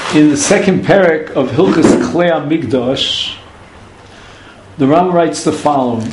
In the second parak of Hilchos Klei HaMikdash, the Ram writes the following: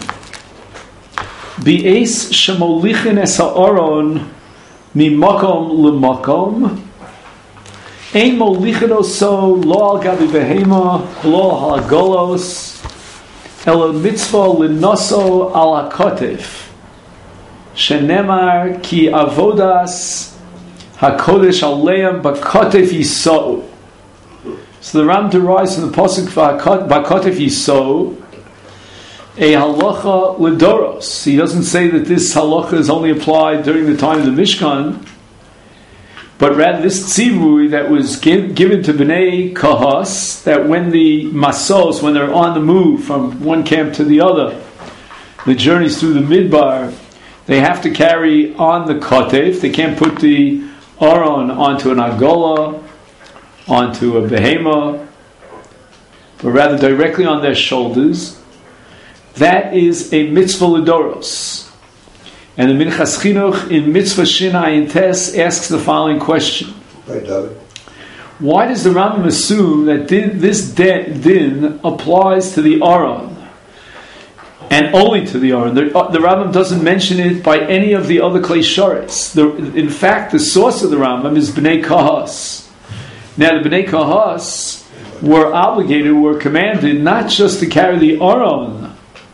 Bi'es shemolichin es ha'aron mimakom lemakom ein molichin oso lo al gabi behema lo al golos elo mitzvah linoso al hakotif shenemar ki avodas hakodesh aleim bakotif yisou. So the Ram derives from the pasuk bakotif yisou a halacha ledoros. He doesn't say that this halacha is only applied during the time of the Mishkan, but rather this tzivui that was given to Bnei Kahas, that when the masos, when they're on the move from one camp to the other, the journeys through the midbar, they have to carry on the kotev. They can't put the aron onto an agola, onto a behema, but rather directly on their shoulders. That is a mitzvah ledoros. And the Minchas Chinuch in Mitzvah Shin Ayin Tes asks the following question. Right, David. Why does the Rambam assume that this din applies to the Aron? And only to the Aron. The Rambam doesn't mention it by any of the other Klei Sharetz. In fact, the source of the Rambam is Bnei Kahas. Now the Bnei Kahas were commanded not just to carry the Aron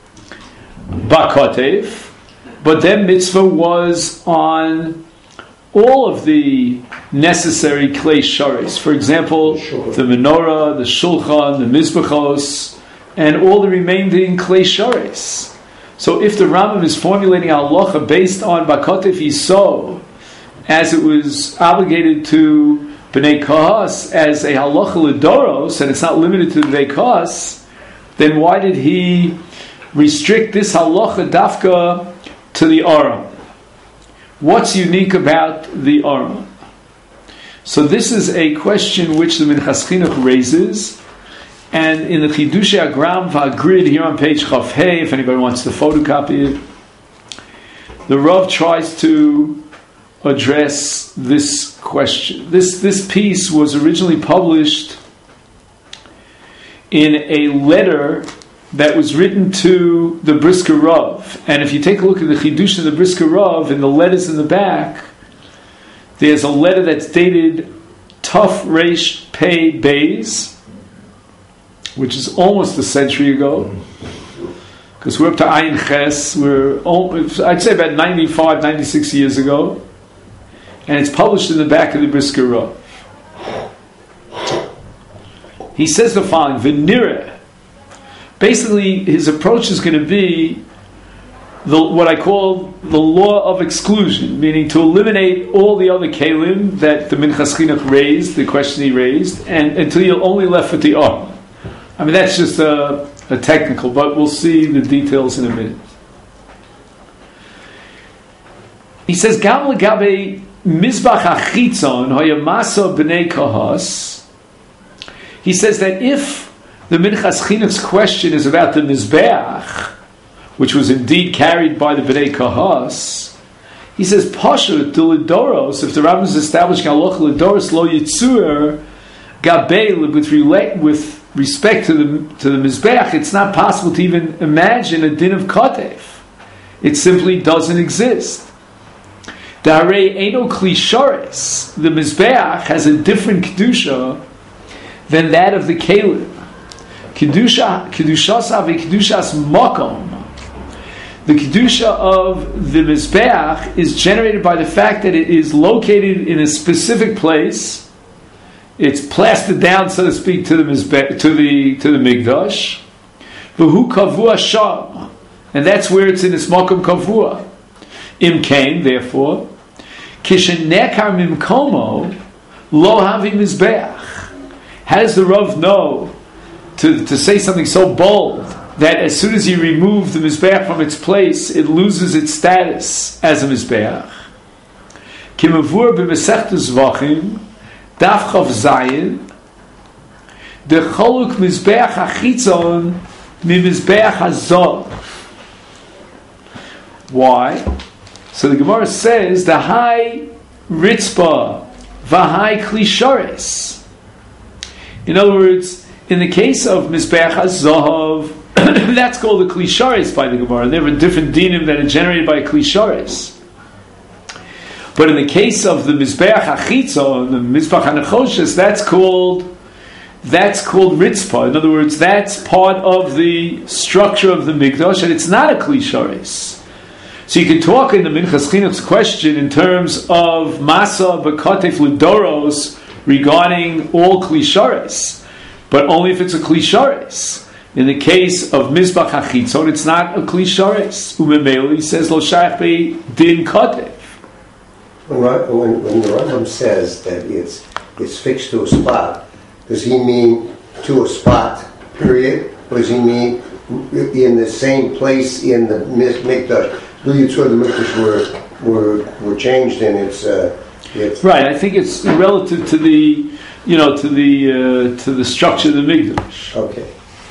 Bakotev, but their mitzvah was on all of the necessary klei sharis. For example, the menorah, the shulchan, the mizbachos, and all the remaining klei sharis. So if the Rambam is formulating halacha based on Bakotev Yisou, as it was obligated to Bnei Kahas as a halacha ledoros, and it's not limited to the Bnei Kahas, then why did he restrict this halacha dafka to the Aron? What's unique about the Aron? So this is a question which the Minchas Chinuch raises, and in the Chidushei Agram V'Agrid here on page Chaf Hey, if anybody wants to photocopy it, the Rav tries to address this question. This piece was originally published in a letter that was written to the Brisker Rav. And if you take a look at the Chidush of the Brisker Rav, in the letters in the back, there's a letter that's dated Tuf Reish Pei Beis, which is almost a century ago, because we're up to Ayin Ches, I'd say about 95, 96 years ago, and it's published in the back of the Brisker Rav. He says the following: V'nireh. Basically, his approach is going to be what I call the law of exclusion, meaning to eliminate all the other kelim that the Minchas Chinuch raised, the question he raised, and until you're only left with the Aron. I mean, that's just a technical, but we'll see the details in a minute. He says, Gam legabe mizbach hachitzon hoyamasa b'nei kahas. He says that if the Minchas Chinuch's question is about the Mizbeach, which was indeed carried by the Bnei Kahas, he says, Pashut to Lidoros, if the Rambam is establishing halacha Lidoros lo yitzur gabei with respect to the Mizbeach, it's not possible to even imagine a din of Kotev. It simply doesn't exist. Darei Eino Kli Shares, the Mizbeach has a different Kedusha than that of the Kelim. Kedushas makom. The kedusha of the mizbeach is generated by the fact that it is located in a specific place. It's plastered down, so to speak, to the mizbeach, to the mikdash. V'hu kavua sham, and that's where it's in its makom kavua. Im kain, therefore, kishenekar mimkomo lo havi mizbeach. How does the Rav know to say something so bold that as soon as you remove the Mizbeach from its place, it loses its status as a Mizbeach? Kimavur b'mesechtes Zvachim, Daf Chav Zayin, the Choluk Mizbeach HaChitzon mi Mizbeach HaZov. Why? So the Gemara says, the high Ritzpah, V'hai Kli Shares. In other words, in the case of Mizbeach HaZahav, that's called a Kli Sharis by the Gemara. There are different dinim that are generated by a Kli Sharis. But in the case of the Mizbeach HaChitzon, the Mizbeach HaNechoshes, that's called Ritzpah. In other words, that's part of the structure of the Mikdash, and it's not a Kli Sharis. So you can talk in the Minchas Chinuch's question in terms of Masa B'Katef L'Doros regarding all Kli Sharis, but only if it's a Kli Sharis. In the case of Mizbeach HaChitzon, it's not a Kli Sharis. Umemeli says Lo Shayach Bei Din Katef. When the Rambam says that it's fixed to a spot, does he mean to a spot, period? Or does he mean in the same place in the Mikdash? The Yitzhak the Mikdash were changed and it's right. I think it's relative to the to the structure of the Mikdash. Okay.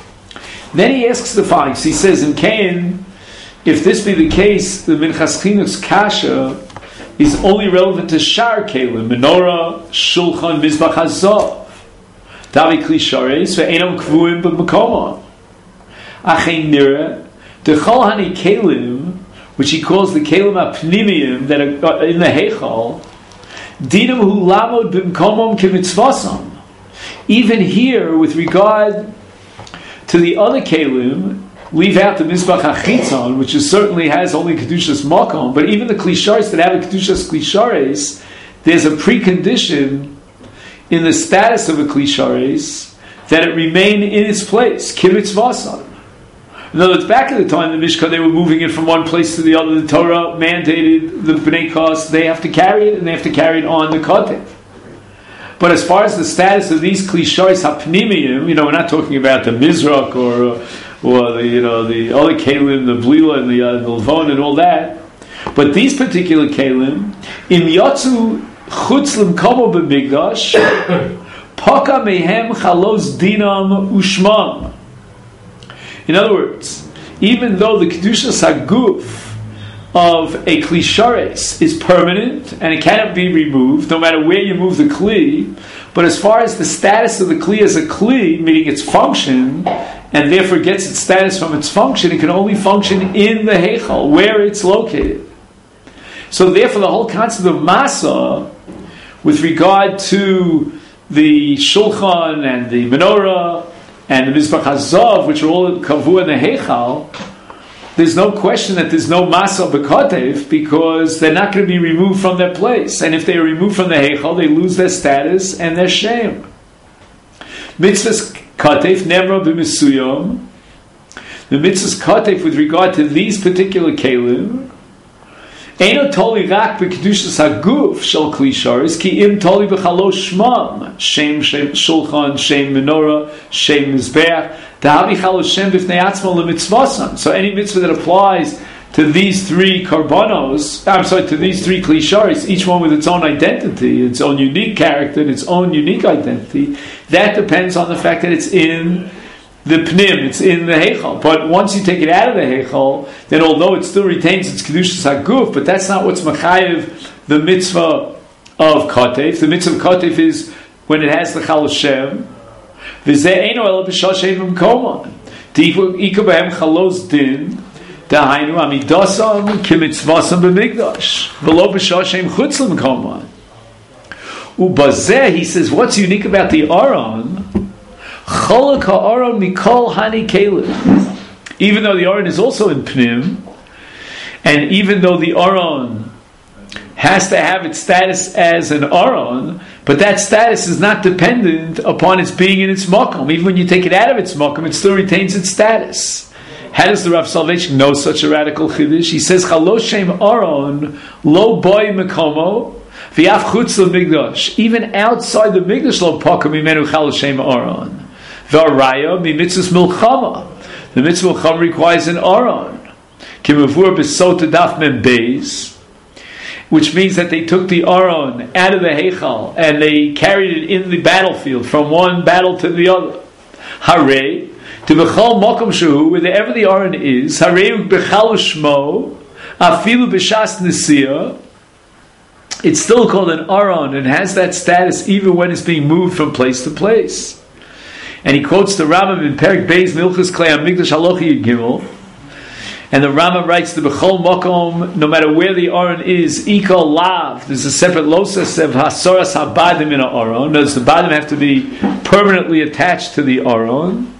Then he asks the following. So he says in Cain, if this be the case, the Minchas Chinuch's kasha is only relevant to Shar Kelim, Menorah, Shulchan, Mizbach HaZahav, Davi Kli Sharis, ve'enam kvuim b'makomah. Achein nira, Dechol Hani Kelim, which he calls the Kelim HaPnimiyim that are in the Heichal, Dinam Hu Lamod b'makomam k'mitzvasam. Even here, with regard to the other Kelim, leave out the Mizbach HaChitzon, which certainly has only Kedushas Makom, but even the Kli Sharis that have a Kedushas Kli Sharis, there's a precondition in the status of a Kli Sharis that it remain in its place, Kimitzvasan. In other words, back at the time of the Mishkan, they were moving it from one place to the other. The Torah mandated the Bnei Kos, they have to carry it, and they have to carry it on the Kodev. But as far as the status of these Kli Sharis HaPnimiyim, we're not talking about the Mizrach or the other Kalim, the Blila and the Levon and all that. But these particular Kalim, in Yotzu Chutz L'Mkomo B'Mikdash, Poka Mehem Chalos Dinam Ushmam. In other words, even though the Kedushas HaGuf of a Kli Sharis is permanent and it cannot be removed, no matter where you move the Kli, but as far as the status of the Kli as a Kli, meaning its function, and therefore gets its status from its function, it can only function in the Heichal, where it's located. So therefore the whole concept of Masa, with regard to the Shulchan and the Menorah and the Mizbach HaZahav, which are all Kavua in the Heichal, there's no question that there's no Masa B'Katev, because they're not going to be removed from their place. And if they are removed from the Heichal, they lose their status and their shame. Mitzvahs Katev Nemra B'Misuyom. The mitzvahs Katev with regard to these particular Kalim, Eino Toli Rak B'Kedushas HaGuf Shel Kli Sharis Ki Im Toli B'Chalosh Shmam Shem Shulchan, Shem Menorah, Shem Mizbeach Dahavi Chalosh Shem B'Fnei Atzmo L'Mitzvasam. So any mitzvah that applies to these three karbanos, to these three Kli Sharis, each one with its own identity, its own unique character, its own unique identity, that depends on the fact that it's in the Pnim, it's in the Heichal. But once you take it out of the Heichal, then although it still retains its Kedushas HaGuf, but that's not what's Machayev the mitzvah of Katev. The mitzvah of Katev is when it has the Chal Hashem. V'zeh eino ela b'shah she'im b'mkoman. T'ika b'hem chalos din, da'hainu amidasam k'mitzvasam b'mikdash. V'lo b'shah she'im chutz l'mkoman. Ubazeh, he says, what's unique about the Aron? Cholak ha'aron mikol hani kelim. Even though the Aron is also in Pnim, and even though the Aron has to have its status as an Aron, but that status is not dependent upon its being in its makom. Even when you take it out of its makom, it still retains its status. How does the Rav Salvation know such a radical chiddush? He says, Chalosh Shem Aron lo boy mekomo v'af chutz l'migdash. Even outside the Migdash lo pokom imenu Chalosh Shem Aron. V'araya mi mitzvahs milchama. The mitzvah milchama requires an Aron. Kimavur b'sota daf mem beis, which means that they took the Aron out of the Heichal and they carried it in the battlefield from one battle to the other. Hare to b'chol makom shehu, wherever the Aron is, hare b'chal shmo afilu b'shas nesia. It's still called an Aron and has that status even when it's being moved from place to place. And he quotes the Rambam in Perek Beis Milchus Klei HaMikdash Halacha Gimel. And the Rambam writes the Bechol Mokom, no matter where the Aron is, Iko Lav, there's a separate losas of Hasoras HaBadim in an Aron. Notice the Badim have to be permanently attached to the Aron.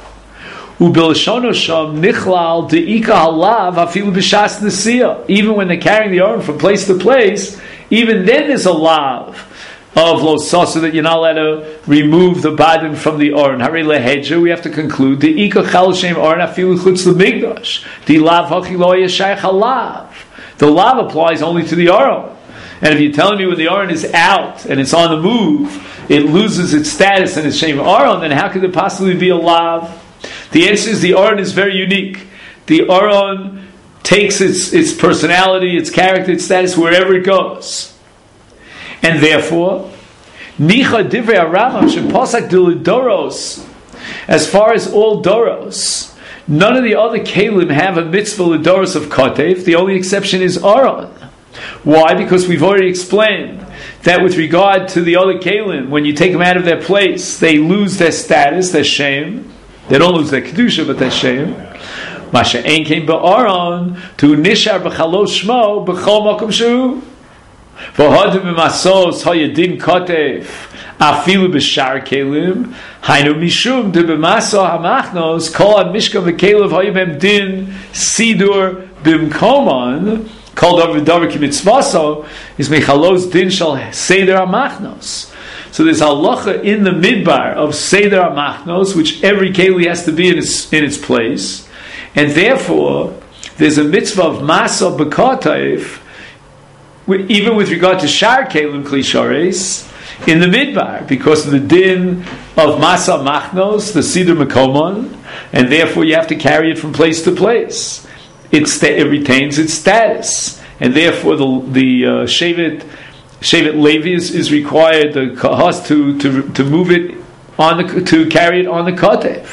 U'B'Lashono Sham Nichlal De'ika Halav Hafilu B'Shas Nesiyah. Even when they're carrying the Aron from place to place, even then there's a Lav of Losas, so that you're not allowed to remove the Badim from the Aron. Hari Lehedja, we have to conclude the Ika Chal Shem Aron Afilu Chutz L'Migdash. The Lav Hachi Lo Yeshayach Halav. The Lav applies only to the Aron. And if you're telling me when the Aron is out and it's on the move, it loses its status and its Shem Aron, then how could there possibly be a Lav? The answer is the Aron is very unique. The Aron takes its personality, its character, its status wherever it goes. And therefore, Nicha Divrei HaRambam Sheposak Doros, as far as all Doros, none of the other Kalim have a mitzvah Doros of Kotev. The only exception is Aron. Why? Because we've already explained that with regard to the other Kalim, when you take them out of their place, they lose their status, their shame. They don't lose their Kedusha, but their shame. Masha Ein came Ba'aron to Nishar B'chalosh Shmo B'chol Makom Shu. V'hodim b'masos hayadin kotev afilu b'shar kelim hainu mishum de b'maso hamachnos kol mishkan v'kelev hayibem din sidur b'mkomon called over davar kimitzvaso is mechalos din shal seder hamachnos. So there's halacha in the midbar of seder hamachnos, which every keli has to be in its place, and therefore there's a mitzvah of maso b'kotev. Even with regard to Shar Kelim Kli Shares in the Midbar, because of the din of Masa Machnos, the Sidur Mekomon, and therefore you have to carry it from place to place. It retains its status, and therefore the Shevet Levi is required, the Kahas, to move it to carry it on the Kotev.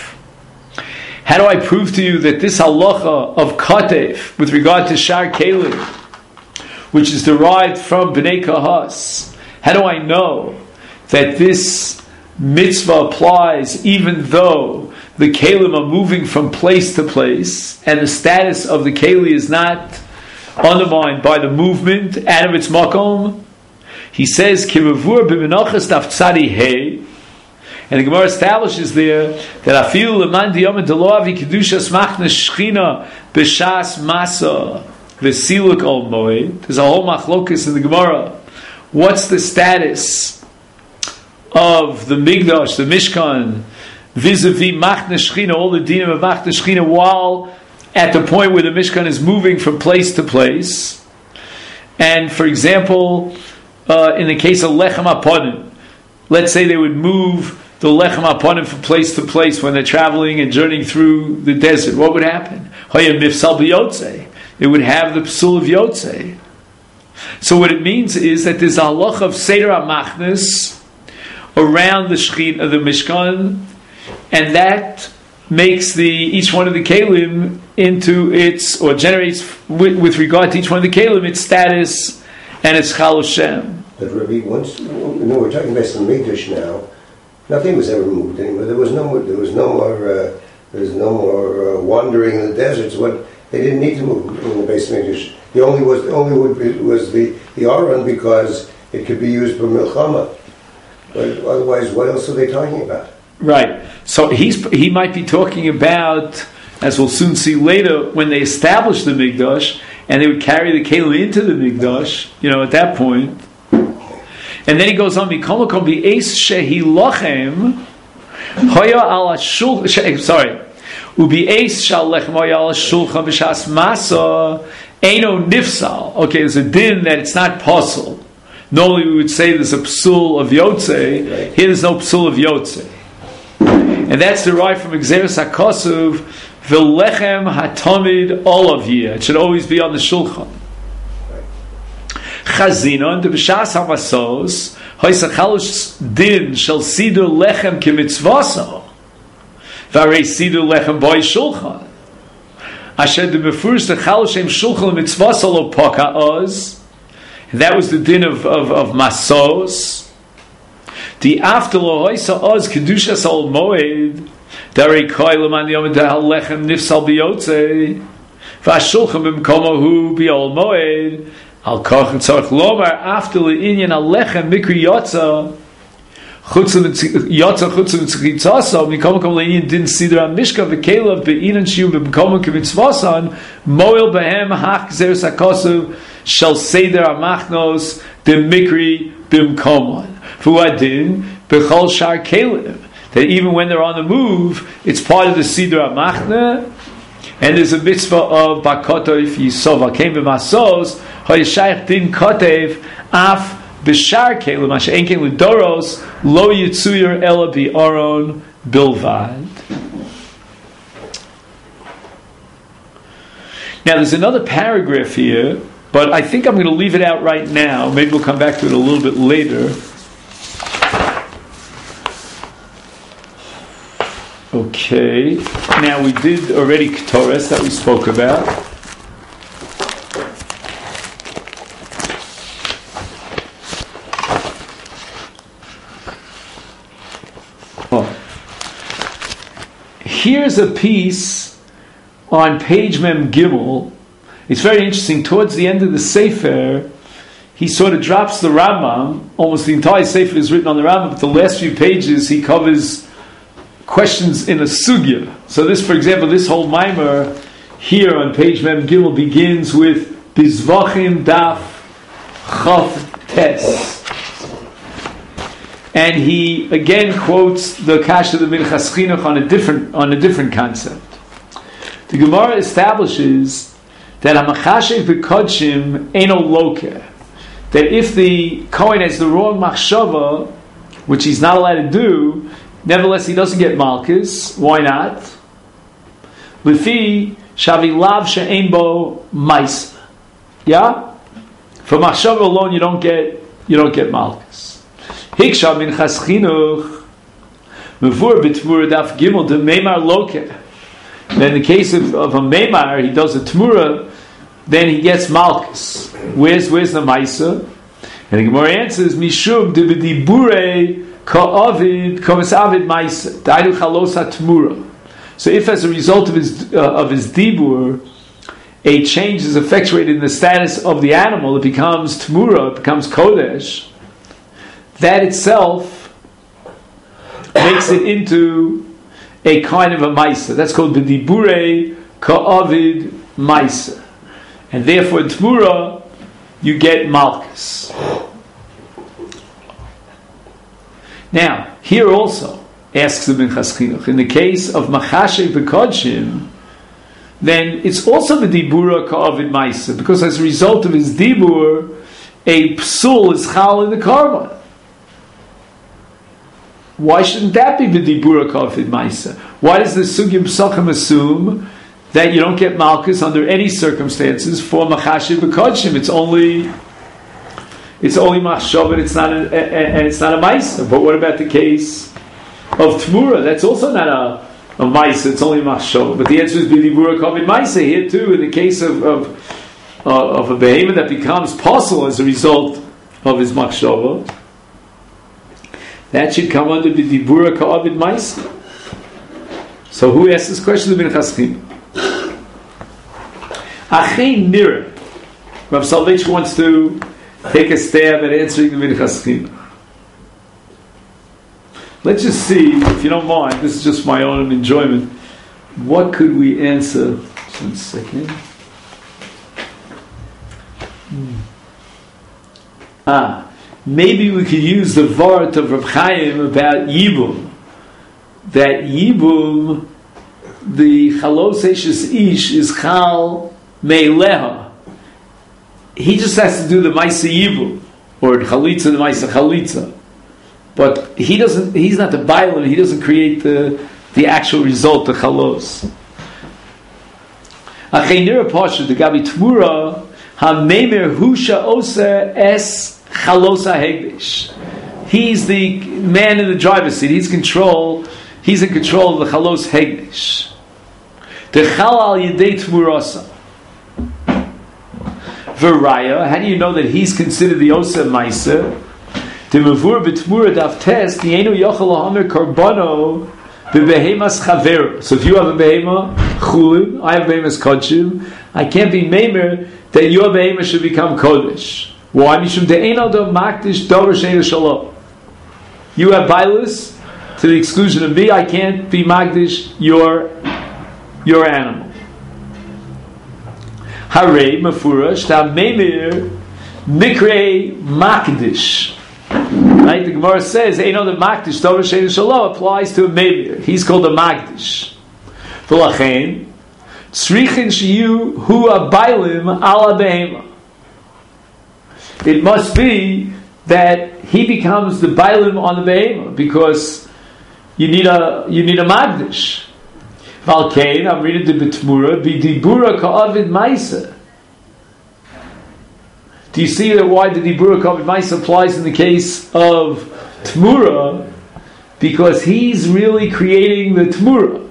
How do I prove to you that this halacha of Kotev with regard to Shar Kelim, which is derived from Bnei Kahas, how do I know that this mitzvah applies even though the kelim are moving from place to place and the status of the keli is not undermined by the movement out of its makom? He says, Kimavur b'menachas daf tzadi hey, and the Gemara establishes there that afilu leman diyom delo avi kedushas machna shchina b'shas masa v'siluk ol moed. There's a whole machlokus in the Gemara. What's the status of the Migdash, the Mishkan, vis-a-vis Machna Shechina, all the dinim of Machna Shechina, while at the point where the Mishkan is moving from place to place? And for example, in the case of Lechem HaPonim, let's say they would move the Lechem HaPonim from place to place when they're traveling and journeying through the desert. What would happen? Hoya Mifsal B'Yotzei. It would have the psul of Yotzei. So what it means is that there's a halach of Seder HaMachnes around the Shechina, the Mishkan, and that makes each one of the Kalim into its, or generates with regard to each one of the Kalim, its status and its Chal Hashem. But Rabbi, once we're talking about some Mikdash now, nothing was ever moved anymore. There was no more wandering in the deserts. They didn't need to move in the base Mikdash. The only was the Aron, because it could be used for Milchama. But otherwise, what else are they talking about? Right. So he might be talking about, as we'll soon see later, when they established the Mikdash and they would carry the Kelim into the Mikdash. At that point. And then he goes on, Mikol Makom B'Eis Shehi Lochem Hoya Al Shulchan. Sorry. U'B'Eis Shal Lechem Hoya Al Shulchan B'Shas Masa Eino Nifsal. Okay, there's a din that it's not possible. Normally we would say there's a psul of Yotzei. Right. Here there's no psul of Yotzei. And that's derived from Exeris HaKosuv V'Lechem HaTamid Olav Yeh. It should always be on the Shulchan. Chazinon de b'shas hamasos hoysachalosh din shel sidur lechem kemitzvaso v'arei sidur lechem boy shulchan asher de befurs de chaloshem shulchan mitzvaso lo poka oz. That was the din of masos. The aftalo hoisa oz kedushas al moed. Dari koilem an yom dehal lechem nifsal biyotze. Vashulchem b'mkomohu b'ol moed. Al koch and tzarch lomar after le'inyan al lechem mikri yotza. Yotza chutzim tzchitzasa mikomakom le'inyan din sidra mishka v'kelav be'inan shiu b'mkomakom k'mitzvasan moil behem hach zer sakosu shall seder amachnos de mikri b'mkomon v'uadin b'chol shar kelev, that even when they're on the move it's part of the sidra amachna. And there's a mitzvah of Bakotoif Yisov Akeim B'Masos Hoyeshayach Din Kotev Af B'Shar Kelim Asher Ein Kelim L'Doros Lo Yitzuyir Ela B'Aron Bilvad. Now there's another paragraph here, but I think I'm going to leave it out right now. Maybe we'll come back to it a little bit later. Okay, now we did already Ketores that we spoke about. Here's a piece on page Mem Gimel. It's very interesting. Towards the end of the Sefer, he sort of drops the Rambam. Almost the entire Sefer is written on the Rambam, but the last few pages he covers questions in a sugya. So this, for example, this whole mimer here on page Mem Gimel begins with Bizvachim Daf Chav Tes. And he again quotes the Kasha of the Minchas Chinuch on a different concept. The Gemara establishes that Hamachashev B'Kodshim Eino Lokeh, that if the Kohen has the wrong machshava, which he's not allowed to do, nevertheless he doesn't get malchus. Why not? Lefi shavi lav she'ein bo ma'isa. Yeah? For machshava alone you don't get malchus. Hiksha Minchas Chinuch mevur b'tmura daf gimel de meimar lokeh. Then in the case of a meimar, he does a tmura, then he gets malchus. Where's the ma'isa? And the Gemara answers mishum de b'dibure ka'avid k'masavid ma'isa daidu chalos ha-tmura. So if as a result of his dibur a change is effectuated in the status of the animal, it becomes tmura, it becomes kodesh, that itself makes it into a kind of a maisa. That's called b'dibure ka'avid maisa. And therefore in tmura you get malchus. Now, here also asks the Minchas Chinuch, in the case of Machashev B'Kodshim, then it's also b'dibura ka'avid maisa, because as a result of his dibur, a psul is chal in the korban. Why shouldn't that be b'dibura ka'avid maisa? Why does the Sugya Psachim assume that you don't get malchus under any circumstances for Machashev B'Kodshim? It's only machshava, and it's not a maisa. But what about the case of tmura? That's also not a maisa. It's only machshava. But the answer is b'dibura ka'avid maisa here too. In the case of a behemoth that becomes possible as a result of his machshava, that should come under b'dibura ka'avid maisa. So who asked this question? The Minchas Chinuch. Achei nira. Rav Soloveitchik wants to take a stab at answering the Minchas Chinuch. Let's just see, if you don't mind, this is just my own enjoyment. What could we answer? Just 1 second. Maybe we could use the vart of Reb Chaim about Yibum. That Yibum, the Chalos Eishes Ish, is Chal Me'eleha. He just has to do the Maisa Yibum, or Chalitza, the Maisa Chalitza. But he's not the Bailam, he doesn't create the actual result, the Chalos. Acheinira Pasha, the Gabi Tmura, HaMeimer Husha Osa Es Chalosa Hegdish. He's the man in the driver's seat. He's in control of the Chalos Hegdish. The Chalal Yedei Tmurasa. Varaya, how do you know that he's considered the Osa Maisa? The mavur b'tmura daf test dienu yochel lahamer karbano bebehemas chaver. So if you have a behema chulin, I have behemas kodshim, I can't be meimer that your behema should become kodesh. Why? Mishum de'eno do makdish dover sheinu shalom. You have bailus to the exclusion of me. I can't be magdish your animal. Hare mafurash ta meimir mikre makdish. Right? The Gemara says, "Eino the makdish dover sheinu shalom" applies to a meimir. He's called a magdish. V'lachein tzrichin shiyu hu abailim ala behema. It must be that he becomes the bailim on the behema because you need a magdish. Valkein, I'm reading the B'tmura, B'dibura ka'avid maisa. Do you see that why the Dibura ka'avid maisa applies in the case of Tmura? Because he's really creating the Tmura.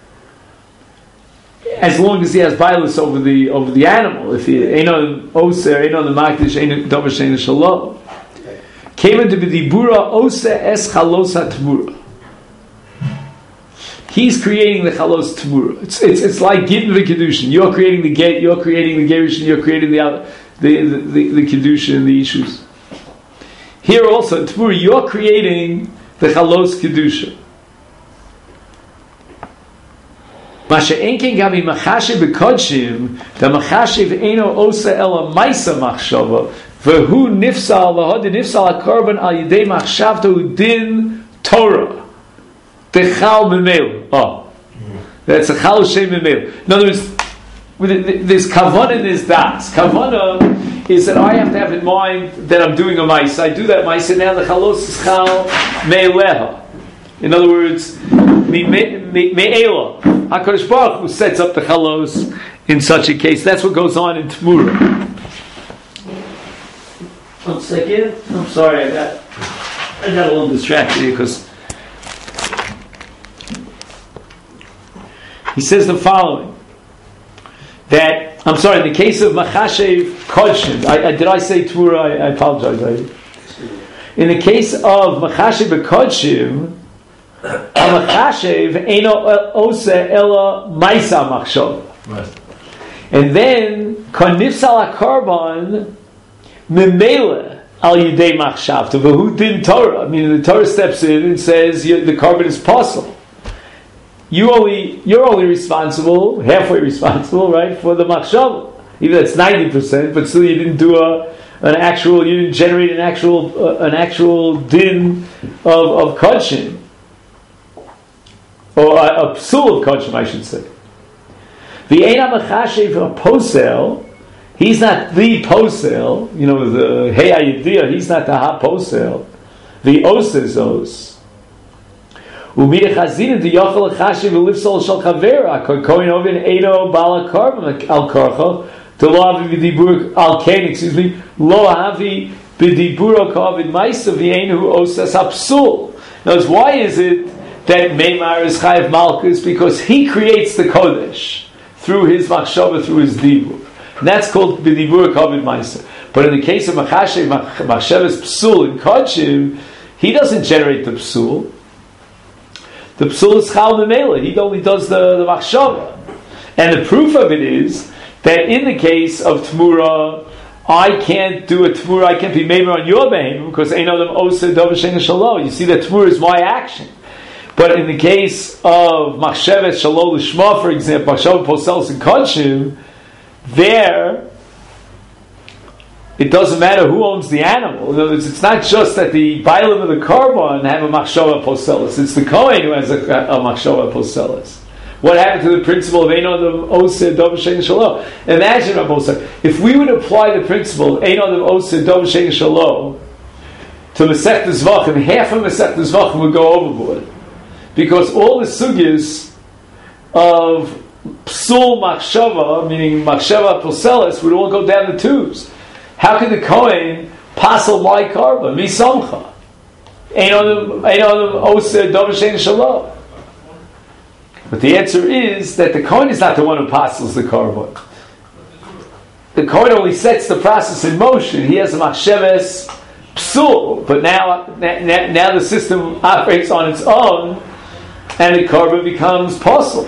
As long as he has bailus over the animal. If he ain't on oser, ain't on the makdish, ain't davar shein shalom. Came into B'dibura oser es chalos ha-Tmura. He's creating the chalos tmura. It's like gittin v'kedushin. You're creating the get. You're creating the gerushin. You're creating the kedushin and the issues. Here also in tmura, you're creating the chalos kedusha. Masha enken gabi machashiv b'kodshim. The machashiv eino osa ela maisa machshava. V'hu nifsal v'hod nifsal hakorban al yidei machshavto din Torah. Techal memel. Oh, that's a chal shem memel. In other words, there's kavanah in this das. Kavanah is that I have to have in mind that I'm doing a ma'isa. I do that ma'isa, and now the chalos is chal me'eleha. In other words, me'ela. HaKadosh Baruch Hu sets up the chalos in such a case. That's what goes on in Tmura. 1 second. I'm sorry, I got a little distracted here because he says the following, that, I'm sorry, in the case of Machashev Kodshim, did I say Tvura? I apologize. In the case of Machashev Kodshim, Machashev Eino Osa Ela Maisa Machshov. And then, Konifsal HaKarban Memele Al Yidei Machshav, V'hu Din Torah. Meaning the Torah steps in and says the carbon is possible. You're only responsible, halfway responsible, right, for the machshava. Even that's 90%, but still you didn't do you didn't generate an actual din of kodshim, or a psul of kodshim, I should say. The Eina Machashev a posel, he's not the posel. The Hey Ayidiyah, he's not the ha posel. The os is os. Umida chazina the yochel chashiv v'lifsol shel chavera koin ovin edo bala karban al karcha to lo avi b'dibur al kain lo avi b'dibur kavid ma'isa v'yeinu osas hapsul. Now, why is it that Meimar is chayiv malchus? Because he creates the kodesh through his machshava, through his dibur. And that's called b'dibur kavid ma'isa. But in the case of machashev machshavas psul in kodshim, he doesn't generate the psul. The psul is chal memela. He only does the machshava. And the proof of it is that in the case of Tmura, I can't do a Tmura, I can't be meimer on your behem because ain't them osa davar shein shalom. You see that Tmura is my action. But in the case of machshevet shalom lishma, for example, machshavet poselos and kodshim, there it doesn't matter who owns the animal. In other words, it's not just that the bailim of the korban have a machshava poselos. It's the kohen who has a machshava poselos. What happened to the principle of Ein Adam Oseh Davar Shein Shalom? Imagine, Rabosai, if we would apply the principle of Ein Adam Oseh Davar Shein Shalom to Masechta Zvachim, half of Masechta Zvachim would go overboard. Because all the sugyas of psul machshava, meaning machshava poselos, would all go down the tubes. How could the Kohen passel my karba? Mi samcha. Ein Adam Oseh Davar Shein Shalom. But the answer is that the Kohen is not the one who passes the korban. The Kohen only sets the process in motion. He has a machsheves psul, but now the system operates on its own, and the korban becomes possible.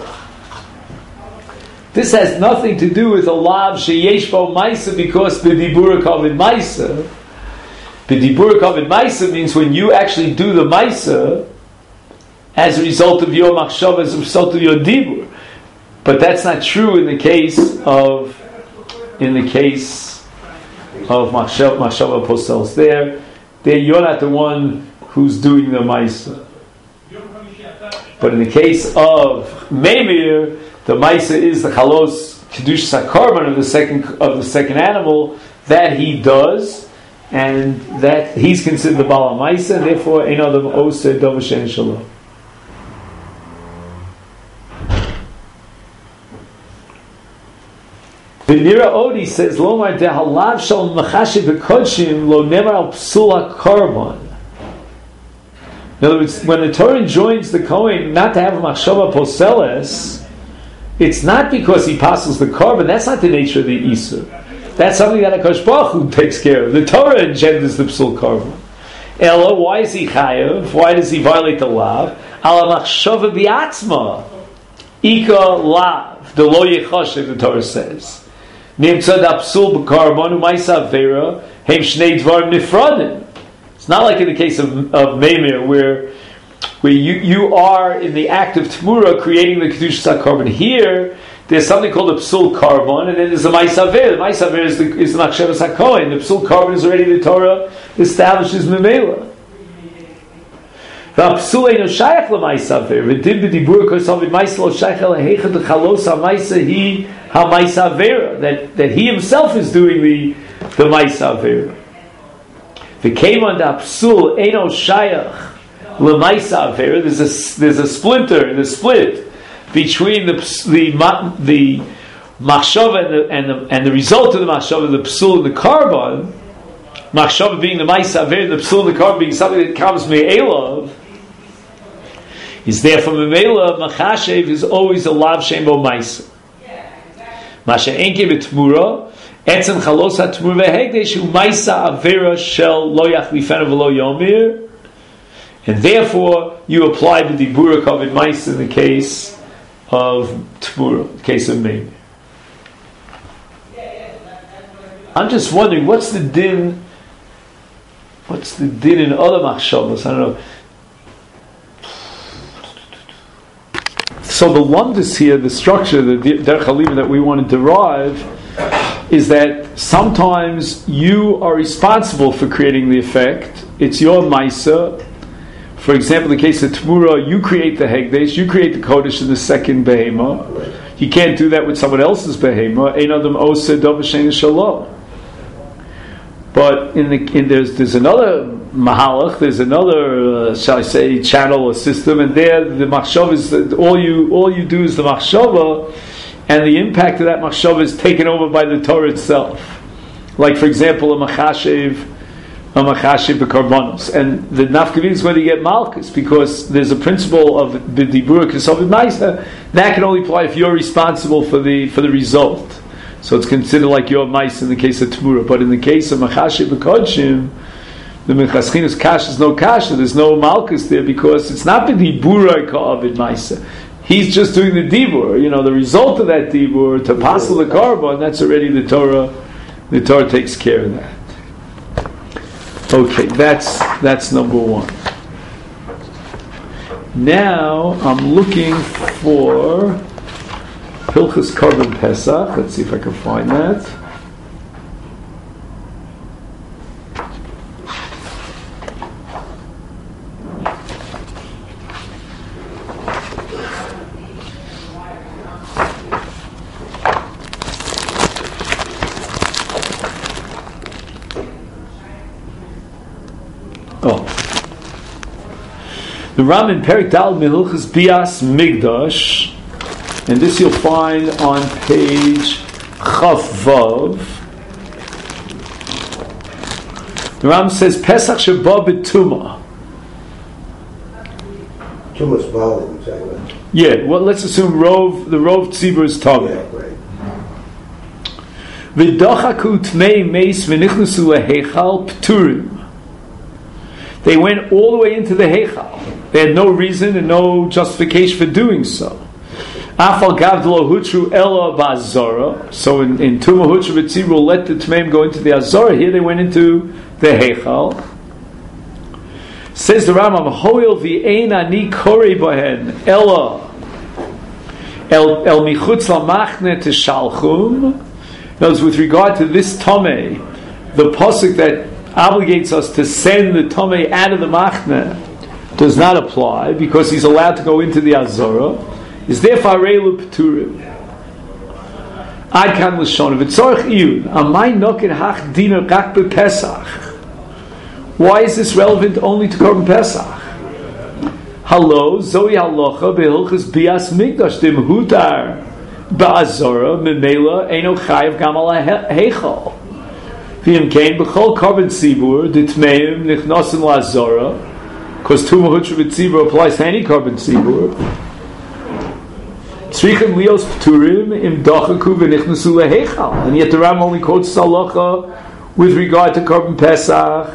This has nothing to do with a lav sheyesh bo ma'isa, because b'dibura kavod ma'isa. B'dibura kavod ma'isa means when you actually do the ma'isa as a result of your machshava, as a result of your dibur. But that's not true in the case of machshava posels. There you're not the one who's doing the ma'isa. But in the case of Meimir, the Maisa is the Chalos Kedush Sakarban of the second animal that he does, and that he's considered the Bala Maisa, and therefore Ein Adam Oseh Dov Shen Shalom. The Nira Odi says, Lomar de Halav Shal Machashiv V'Kodshim Lo Nemar Al Psula Karban. In other words, when the Torah enjoins the Kohen not to have a Machshava Poseles, it's not because he passes the korban. That's not the nature of the Isur. That's something that HaKadosh Baruch Hu takes care of. The Torah engenders the psul korban. Ella, why is he chayav? Why does he violate the lav? Ala machshava bi'atzma. Ika lav. The lo yechoshev, the Torah says. Nimtzad apsul b'korban u'maisa avera hem shnei dvarim nifradim. It's not like in the case of Meimir, where you are in the act of Tmura creating the Kedush Korban. Here, there's something called a Psul Korban, and then there's a Ma'asaver. The Ma'asaver is the Machshevas HaKohen. The Psul Korban is already the Torah establishes Memela. The Psul Eino Shayach LaMa'asaver. V'dim b'dibur kosav v'ma'isa lo shayach l'heicha d'chalos ha'ma'isa hi ha'ma'asaver. That he himself is doing the Ma'asaver. V'keiman da Psul Eino Shayach L'maisa Avera, there's a splinter, the split between the machshava and the result of the machshava, the psul and the korban. Machshava being the maisa Avera, the psul and the korban being something that comes me'elav. Is therefore me'elav machashev is always a lav shem bo maisa. Masha enke b'tmura etzem chalos ha'tmur ve'hegdesh hu maisa Avera shel lo yachlifenu v'lo yomir. And therefore, you apply the dibura kavod ma'isa in the case of Tmura, the case of Meimir. I'm just wondering, what's the din in other machshavos? I don't know. So the lumdus here, the structure, the derech halima that we want to derive, is that sometimes you are responsible for creating the effect. It's your ma'isa. For example, in the case of Tmura, you create the Hegdesh, you create the Kodesh in the second Behema. You can't do that with someone else's Behema. Ein Adam Oseh Dov Shen Shalom. But there's another Mahalach, there's another, shall I say, channel or system, and there the Machshava is, all you do is the Machshava, and the impact of that Machshava is taken over by the Torah itself. Like, for example, a Machashev b'korbanos, and the nafkamina is whether you get malchus, because there's a principle of b'dibura kesav ma'isa that can only apply if you're responsible for the result. So it's considered like your mice in the case of Tmura. But in the case of machashev b'kodshim, the mechaschinus kash is no kasha. There's no malchus there because it's not b'dibura ka'avid ma'isa. He's just doing the dibur. The result of that dibur to passel the korban. That's already the Torah. The Torah takes care of that. Okay, that's number one. Now I'm looking for Hilchos Korban Pesach. Let's see if I can find that. The Ram in Perik Dal Milchus Bias Migdash, and this you'll find on page Chaf Vav. The Ram says Pesach Sheba B'Tuma. Tumas Balim, exactly. Yeah, well, let's assume the Rov Tzibur is Tameh. Yeah, right. V'dochaku Tmei Meis V'nichnusu Leheichal P'turim. They went all the way into the Heichal. They had no reason and no justification for doing so. Afal Gavdlo Hutru Ella Bazara. So in Tuma Hutru B'Tzibur, let the Tmeim go into the Azara. Here they went into the Heichal. Says the Rambam, Hoil v'ein ani korei bohen Ella El Michutz Lamachne Teshalchum. In other words, with regard to this Tomei, the pasuk that obligates us to send the Tomei out of the Machne does not apply because he's allowed to go into the Azara. Is therefore Reilu Peturim. Ad kan l'shon v'tzorich iyun amay noken hach dina rak b'Pesach. Why is this relevant only to Korban Pesach? Hello, Zoe halacha behilchas bias mikdash dim hutar ba'azara memela eno chayav gam ala heichal. V'im kein b'chol Korban Tzibur ditmeim nichnasim la'azara, because Tuma Hutru B'Tzibur applies to any Korban Tzibur. Tzrichem lios p'turim im dachaku v'nichnasu leheichal, and yet the Ram only quotes halacha with regard to Korban Pesach.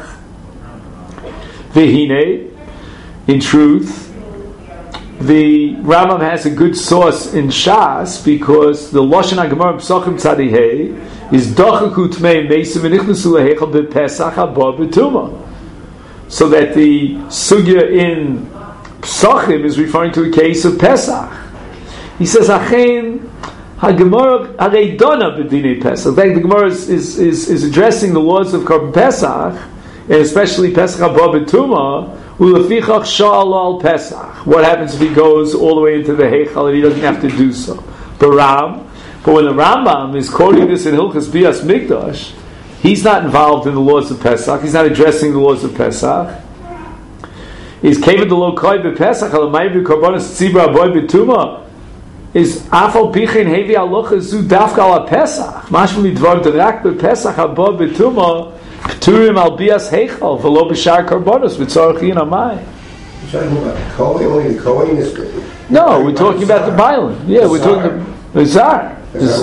V'hine, in truth, the Rambam has a good source in Shas because the Lashon HaGemara P'sachim Tzadihei is dachaku tmei meisim v'nichnasu leheichal b'Pesach haba b'tuma. So that the sugya in Psachim is referring to a case of Pesach. He says, Achen HaGemara Harei Dona b'dinei Pesach. In fact, the Gemara is addressing the laws of Korban Pesach, and especially Pesach haba b'tuma, u'lefichach sha'al al Pesach. What happens if he goes all the way into the Heichal and he doesn't have to do so? But when the Rambam is quoting this in Hilchas Bias Mikdash, he's not involved in the laws of Pesach. He's not addressing the laws of Pesach. Is Kevin the Lokoi b'Pesach alamayvi korbanos tzibur aboy b'tuma? Is afal pichin hevi alocha zu dafka ala Pesach? Mashma midvar d'rak b'Pesach haba b'tuma p'turim al bias heichal v'lo b'shar korbanos v'tzorach yin amai. No, we're talking about the Bailan. Yeah, we're talking about the Zar.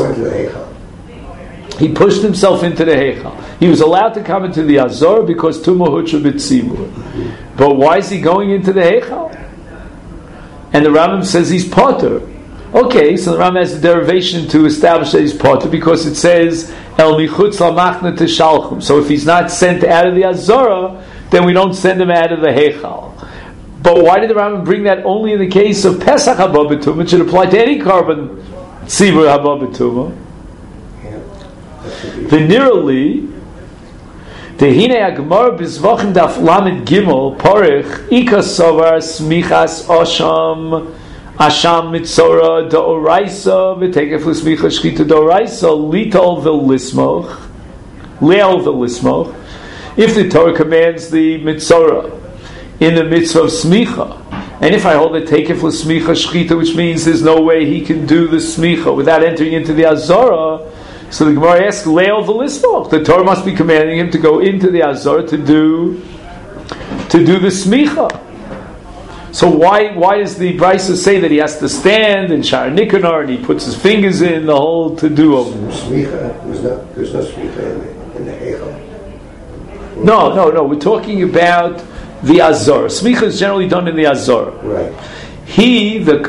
He pushed himself into the Heichal. He was allowed to come into the Azor because Tuma Hutru B'Tzibur. But why is he going into the Heichal? And the Rambam says he's potter. Okay, so the Rambam has a derivation to establish that he's potter because it says El Michutz Lamachne Teshalchum. So if he's not sent out of the Azora, then we don't send him out of the Heichal. But why did the Rambam bring that only in the case of Pesach haba b'tuma? It should apply to any Korban Tzibur haba b'tuma. Venirally, the Hine Agmar Bizvachim Daf Lamed Gimel Porich Ika Sovar Smichas Asham Mitzora Da'oraisa V'Tekef L'Smicha Shchita Da'oraisa Litol V'Lismoch Le'ol V'Lismoch. If the Torah commands the Mitzora in the mitzvah of Smicha, and if I hold that Tekef L'Smicha Shchita, which means there's no way he can do the Smicha without entering into the Azara, so the Gemara asks, Le'ol v'lismoch. The Torah must be commanding him to go into the Azor to do the smicha. So why does the Brisa say that he has to stand in Shar Nikanor and he puts his fingers in the whole to do of smicha? There's no smicha in the Heichal. No. We're talking about the Azor. Smicha is generally done in the Azor. Right. He, the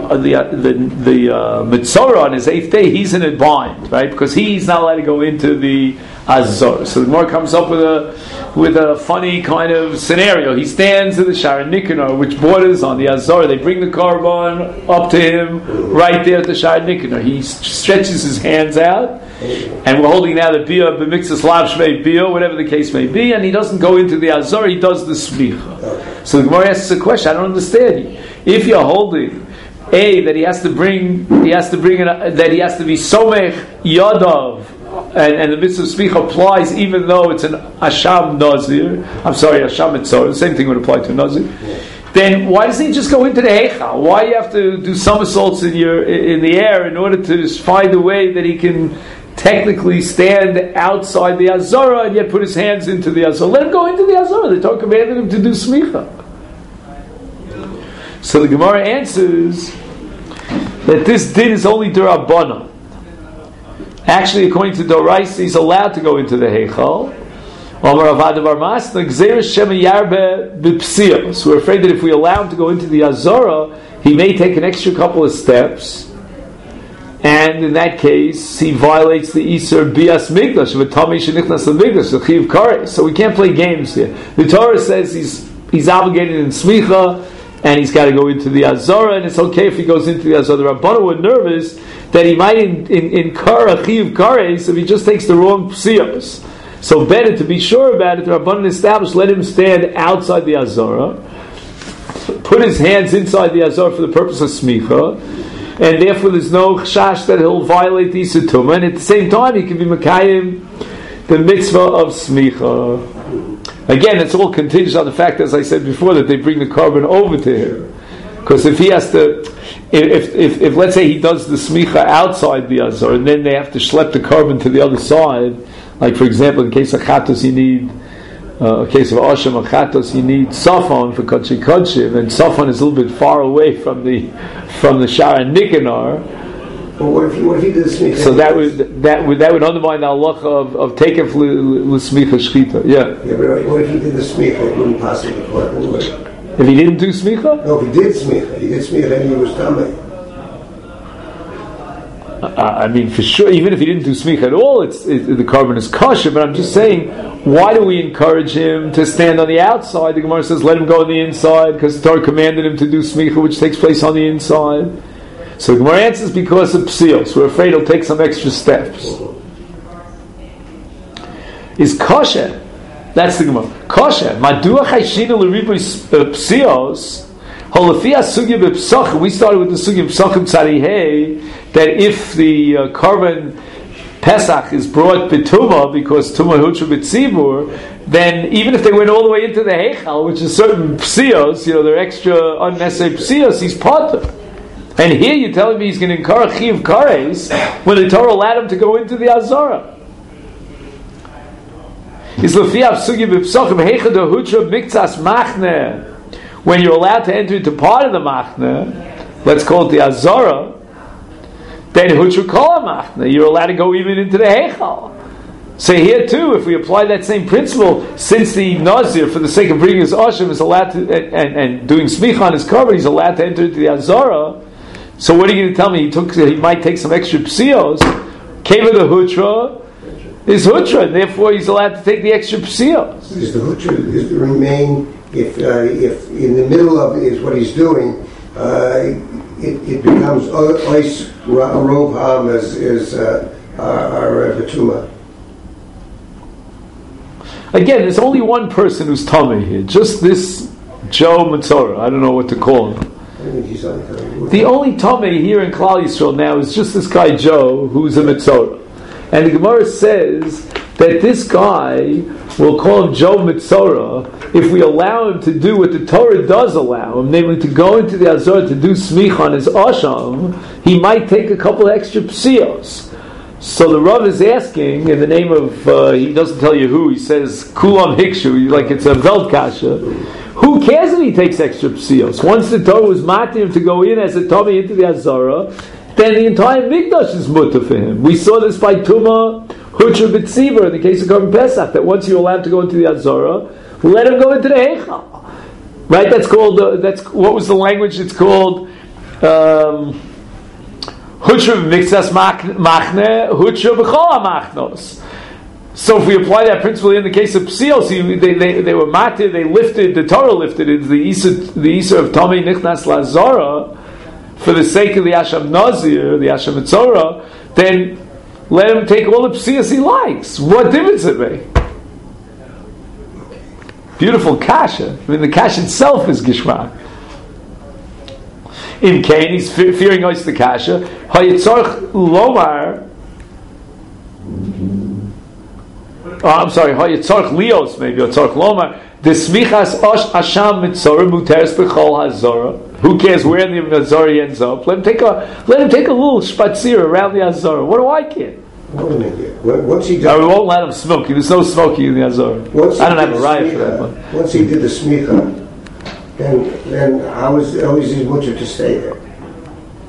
Mitzorah on his 8th day, he's in a bind, right? Because he's not allowed to go into the Azor. So the Gemara comes up with a funny kind of scenario. He stands in the Shar Nikanor, which borders on the Azor. They bring the Korban up to him right there at the Shar Nikanor. He stretches his hands out, and we're holding now the Bia, B'mixas Lav Shmei Bia, whatever the case may be, and he doesn't go into the Azor, he does the Smicha. So the Gemara asks a question, I don't understand. If you're holding that he has to be somech yadav, and the mitzvah of smicha applies even though it's an asham nazir. Asham mitzvah. The same thing would apply to a nazir. Then why doesn't he just go into the heichal? Why do you have to do somersaults in the air in order to find a way that he can technically stand outside the azara and yet put his hands into the azara? Let him go into the azara. The Torah commanded him to do smicha. So the Gemara answers that this din is only D'Rabbanan. Actually, according to Doraisa, he's allowed to go into the Heichal. Omar Avad Bar Masna, Gzeres Shema Yarbe B'Psiyos. We're afraid that if we allow him to go into the Azara, he may take an extra couple of steps, and in that case, he violates the Isur Bias Migdash, V'Tami Shenichnas L'Migdash, the Chiv Karei. So we can't play games here. The Torah says he's obligated in Smicha, and he's got to go into the Azara, and it's okay if he goes into the Azara. The Rabbanu were nervous that he might incur a Chiv Karei if he just takes the wrong Psiyos. So better to be sure about it, the Rabbanan established, let him stand outside the Azara, put his hands inside the Azara for the purpose of Smicha, and therefore there's no chash that he'll violate the Isur Tumah, and at the same time he can be Mekayim the mitzvah of Smicha. Again, it's all contingent on the fact, as I said before, that they bring the carbon over to him. Because if he has to, if let's say he does the Smicha outside the Azara, and then they have to schlep the carbon to the other side, like for example, in case of Chatos you need, in case of Asham or Chatos you need Safon for Kodshei Kodshim, and Safon is a little bit far away from the Shara Nikanor. Well, what if he did the Smicha? So that would undermine the halacha of Tekef L'Smicha Shchita. Yeah. Yeah, but what if he did the Smicha? It wouldn't possibly work anyway. If he didn't do Smicha? No, if he did Smicha, and he was Tamei. I mean, for sure, even if he didn't do Smicha at all, the carbon is kosher, but I'm just saying, why do we encourage him to stand on the outside? The Gemara says, let him go on the inside, because the Torah commanded him to do Smicha, which takes place on the inside. So the Gemara answers because of Psiyos. We're afraid he'll take some extra steps. Is kosher. That's the Gemara. Kosher. Madua chayshina l'riboy Psiyos. Holafia sugya b'psachim. We started with the sugya b'psachim tzarihei, that if the carbon Pesach is brought b'tumah, because tumah hutra b'tzibur, then even if they went all the way into the heichal, which is certain psiyos, they're extra unnecessary psiyos, he's potter. And here you're telling me he's going to incur a chiv kares when the Torah allowed him to go into the Azara. When you're allowed to enter into part of the machne, let's call it the Azara, then hutra kol machne, you're allowed to go even into the heichal. So here too, if we apply that same principle, since the Nazir, for the sake of bringing his Asham, is allowed to, and doing smicha on his cover, he's allowed to enter into the Azara. So what are you going to tell me? He might take some extra psiyos. Keva the hutra is hutra, and therefore he's allowed to take the extra psiyos. Is the hutra is to remain if in the middle of is what he's doing, it becomes ois rov ham is our betuma. Again, there's only one person who's tummy here. Just this Joe Matzora. I don't know what to call him. The only Tomei here in Klal Yisrael now is just this guy Joe, who's a Mitzorah. And the Gemara says that this guy, we'll call him Joe Mitzorah, if we allow him to do what the Torah does allow him, namely to go into the Azor to do Smicha on his Asham, he might take a couple extra psiyos. So the Rav is asking, in the name of, he doesn't tell you who, he says, Kulam Hikshu, like it's a Veldkasha. Who cares if he takes extra psiyos? Once the Torah was making him to go in as a Tomei into the Azara, then the entire Mikdash is mutter for him. We saw this by Tumah, Hutra B'Tziva, in the case of Korban Pesach, that once you're allowed to go into the Azara, let him go into the Heichal. Right? That's called, what was the language? It's called, Hutra B'Miktsas Machne, Hutra B'Chol HaMachnos. So if we apply that principle in the case of Psiyos, they were matir, they lifted, the Torah lifted it, the Isur of Tomei Nichnas Lazara, for the sake of the Asham Nazir, the Asham Mitzorah, then let him take all the Psiyos he likes. What difference it make? Beautiful kasha. I mean, the kasha itself is Gishmak. In Cain, he's fearing ois the kasha. Hayitzorch Lomar. I'm sorry, Hayitzorch Lios, maybe, or Tzorch Lomar. The smichas asham mitzorah muteres b'chol hazorah. Who cares where the Azara ends up? Let him take a little spatzir around the Azara. What do I care? Once he did, we won't let him smoke. There's no smoking in the Azara. I don't have a riot for that one. Once he did the smicha, then how is his mutter to stay there?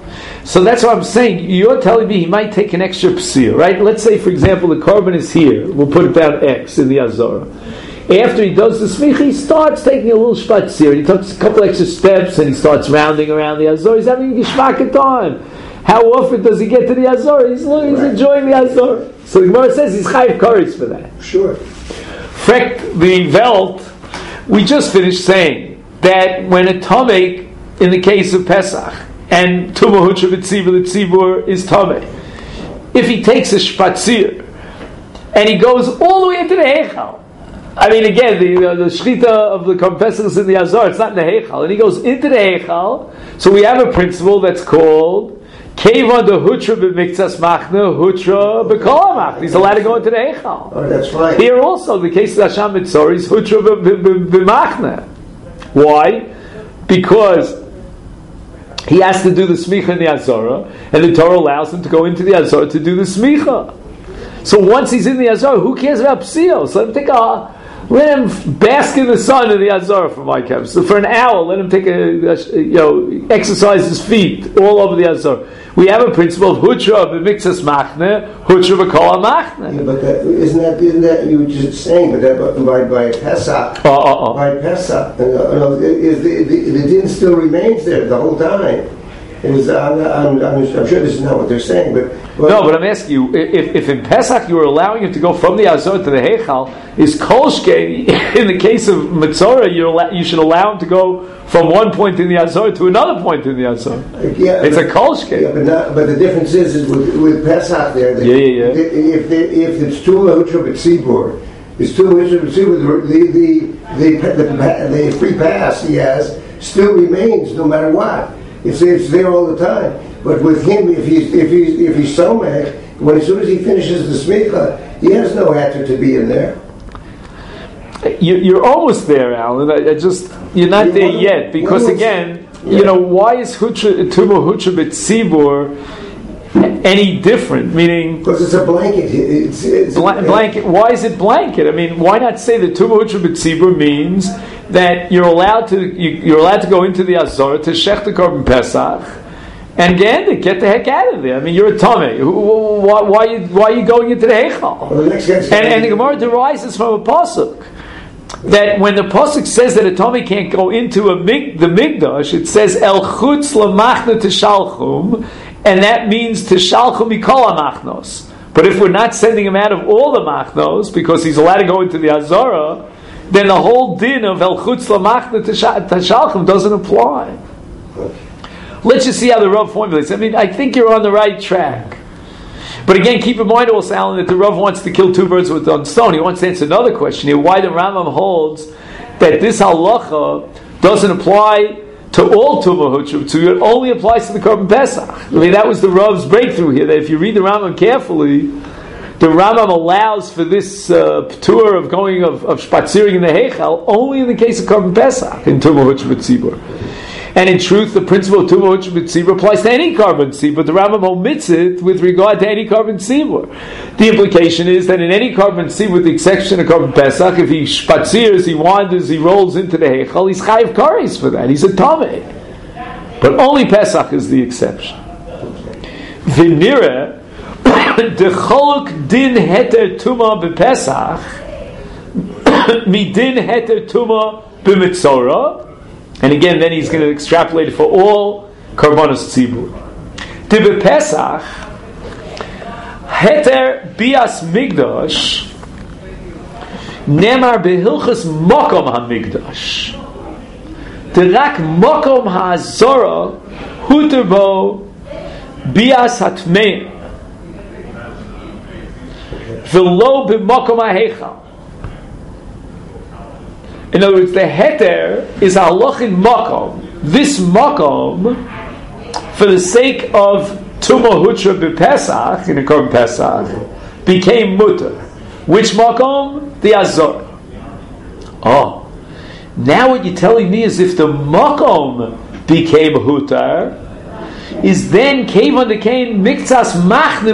So that's what I'm saying. You're telling me he might take an extra psir, right? Let's say, for example, the carbon is here. We'll put it down X in the Azorah. After he does the smicha, he starts taking a little spatzir. He takes a couple extra steps and he starts rounding around the Azorah. He's having a geshmak time. How often does he get to the Azorah? He's enjoying the Azorah. So the Gemara says he's chayiv kares for that. Sure. Frek the Welt, we just finished saying that when a Tomei, in the case of Pesach, and Tumah Hutra B'Tzibur, the Tzibur is Tomei, if he takes a Spatzir, and he goes all the way into the Heichal, I mean, again, the Shechita of the Korban Pesach is in the Azor, it's not in the Heichal, and he goes into the Heichal, so we have a principle that's called Keva de Hutra b'miktzas machna, Hutra b'kol machna. He's allowed to go into the Eichal. Oh, that's right. Here also, the case of Hashem Mitzor is Hutra b'machna. Why? Because he has to do the smicha in the Azorah, and the Torah allows him to go into the Azorah to do the smicha. So once he's in the Azorah, who cares about psios? Let him bask in the sun in the Azorah for my camp. So for an hour, let him take exercise his feet all over the Azorah. We have a principle of Hutra b'miktzas machne, Hutra b'kol machne. Yeah, but isn't that you were just saying? But that by Pesach, by Pesach, the din still remains there the whole time. It was, I'm sure this is not what they're saying, but no. But I'm asking you, if in Pesach you were allowing him to go from the Azor to the Heichal, is Kolshke in the case of Metzora you should allow him to go from one point in the Azor to another point in the Azor? Yeah, it's a Kolshke. Yeah, but the difference is with Pesach there. If it's Tumah Hutra B'Tzibur, it's Tumah Hutra B'Tzibur, the free pass he has still remains no matter what. It's there all the time. But with him, if he's somech, as soon as he finishes the smicha, he has no heter to be in there. You're almost there, Alan. You're not there yet, because again, why is Tumah Hutra B'Tzibur any different? Meaning, because it's a blanket. It's blanket. Why is it blanket? I mean, why not say that Tumah Hutra B'Tzibur means that you're allowed to go into the Azor to shech the Korban Pesach, and again to get the heck out of there. I mean, you're a Tomei. Why are you going into the Heichal? Well, and the Gemara derives this from a pasuk that when the pasuk says that a Tomei can't go into the Mikdash, it says El Chutz Lamachna Tishalchum, and that means Tishalchum Mikol Machnos. But if we're not sending him out of all the Machnos because he's allowed to go into the Azorah, then the whole din of El Chutz Lamachna Tishalchum doesn't apply. Let's just see how the Rav formulates. I mean, I think you're on the right track. But again, keep in mind also, Alan, that the Rav wants to kill two birds with one stone. He wants to answer another question here, why the Rambam holds that this halacha doesn't apply to all Tumah Hutra, it only applies to the Korban Pesach. I mean, that was the Rav's breakthrough here, that if you read the Rambam carefully, the Rambam allows for this tour of going of spatziring in the Heichal only in the case of Korban Pesach in Tumah Hutra B'Tzibur. And in truth, the principle of Tumah Hutra B'Tzibur applies to any Korban Tzibur, but the Rambam omits it with regard to any Korban Tzibur. The implication is that in any Korban Tzibur, with the exception of Korban Pesach, if he spatzirs, he wanders, he rolls into the Heichal, he's chayiv kares for that. He's a Tomei. But only Pesach is the exception. V'nira the choluk din heter tumah b'Pesach midin heter tumah b'Metzora, and again, then he's going to extrapolate it for all karbanos tzibur. The b'Pesach heter bias migdash nemar behilchus makom hamigdash. The rak makom ha'azora huterbo bias hatmei. V'lo b'makom ha'heichal. In other words, the heter is halachin makom. This makom, for the sake of Tumah Hutra b'Pesach, in a Korban Pesach, became mutter. Which makom? The Azor. Oh. Now what you're telling me is if the makom became hutar, is then came on the kain miktsas machne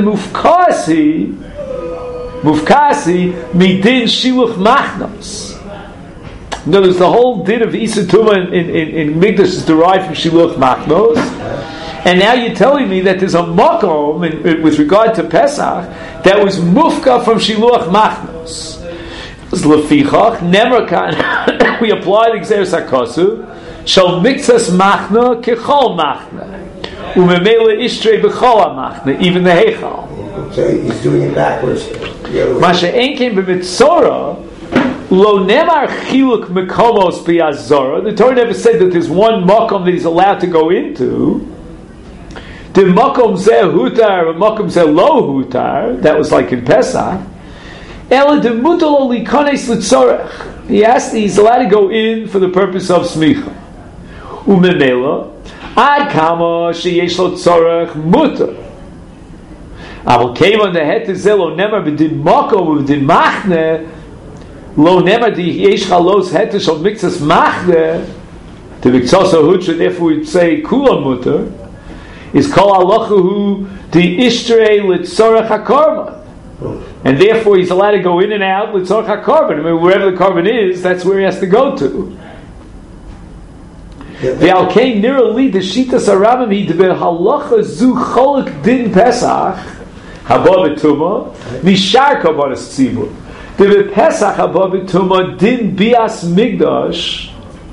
mufkasi midin shiluch machnos. In other words, the whole din of Isa Tumah in Mikdash is derived from shiluch machnos, And now you're telling me that there's a makom with regard to Pesach that was mufka from Shiluach Machnos. Lefichach Nemerkan. We apply the Gzeres HaKosu. Shal Mikzas Machna Kechol Machna. Umemele Ishtrei B'chol HaMachna. Even the Heichal. So he's doing it backwards. Masha Enkein B'mitzora Lo Nemar Chiluk Mekomos B'Yazora. The Torah never said that there's one makom that he's allowed to go into. The makom zeh hutar, or makom zeh lo hutar. That was like in Pesach. Ela de mutalo likones litzorech. He's allowed to go in for the purpose of smicha. Umemela ad kama sheyesh lo tzorech mutar. Aval kevan the het zeh lo nemar b'din makom b'din machne lo nemar di yesh chalos het shal mixas machne. The mikzasa hutra. Therefore we say kula mutar. Is kol halachahu the ishtrei litzorech hakarban, and therefore he's allowed to go in and out litzorech hakarban. I mean, wherever the carbon is, that's where he has to go to. The alkei nira li the shita sarabim he the halacha zu cholak din pesach haba betuma mishar karbanas tzibur. The pesach haba betuma din bias migdash.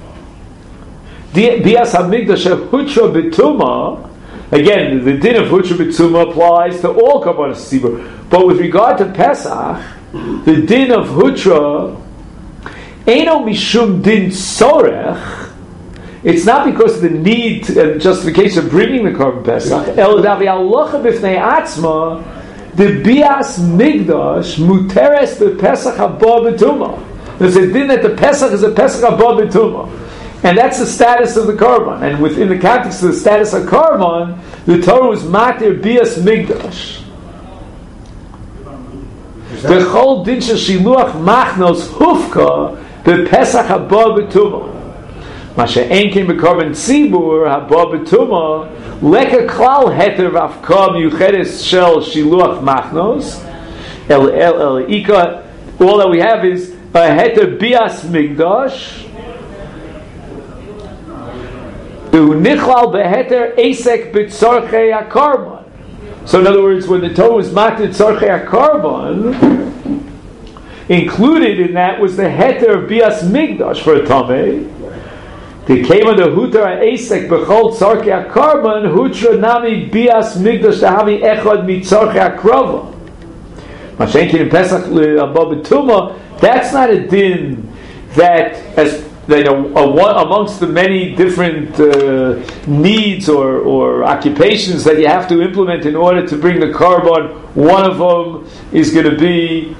Bias hamigdash hutra betuma. Again, the din of Hutra B'Tzuma applies to all Karbanos Tzibur. But with regard to Pesach, the din of Hutra, Eino Mishum Din Sorech, it's not because of the need and justification of bringing the Karban Pesach, El Davi Alocha B'Fnei Atzma, the Bias Migdash, Muteres B'Pesach Haba B'Tuma. There's a din that the Pesach is a Pesach Haba B'Tuma. And that's the status of the Karban. And within the context of the status of Karban, the Torah was Matir Bias Migdash. The whole din shel Shiluach Machnos Hufka B'Pesach Haba B'Tuma. Masha Enkin B'Karban Tzibur Haba B'Tuma Leka Klal Heter V'Afka Miuchedes Shel Shiluach Machnos El Ika. All that we have is a Heter Bias Migdash. So in other words, when the Torah was matir tzorchei HaKarban, included in that was the heter of bias migdash for a tamei. The came on the hutar ha'esek b'chol tzorchei HaKarban hutra nami bias migdash tahavi echad mitzorchei HaKrava. Mashenkin in Pesach le'abba b'tuma. That's not a din that as amongst the many different needs or occupations that you have to implement in order to bring the carbon, one of them is going to be